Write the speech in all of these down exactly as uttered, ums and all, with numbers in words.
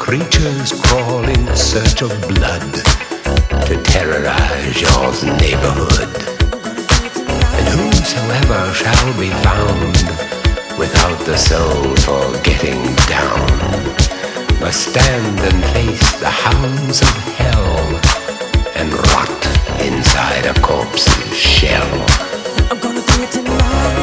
creatures crawl in search of blood to terrorize your neighborhood. And whosoever shall be found without the soul for getting down must stand and face the hounds of hell and rot inside a corpse's shell. I'm gonna do it tonight.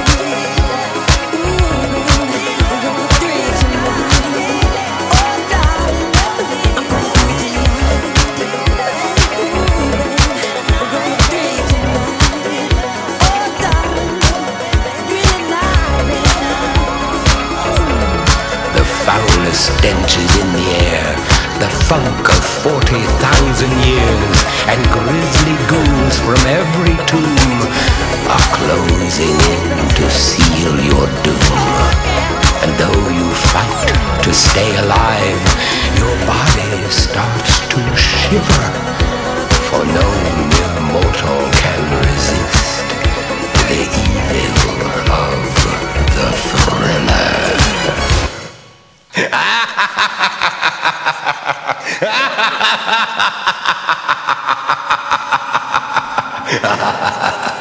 Stench is in the air, the funk of forty thousand years, and grisly ghouls from every tomb are closing in to seal your doom. And though you fight to stay alive, your body starts to shiver, for no mere mortal can resist the evil of the thriller. Ha ha ha ha!